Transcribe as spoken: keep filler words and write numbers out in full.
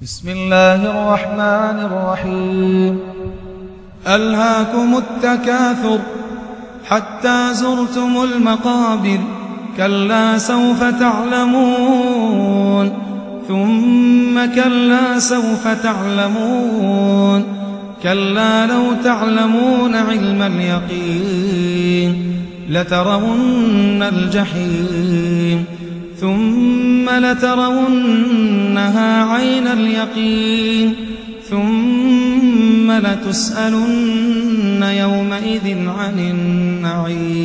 بسم الله الرحمن الرحيم. ألهاكم التكاثر حتى زرتم المقابر، كلا سوف تعلمون ثم كلا سوف تعلمون، كلا لو تعلمون علم اليقين لترون الجحيم ثم لترونها عين اليقين ثم لتسألن يومئذ عن النعيم.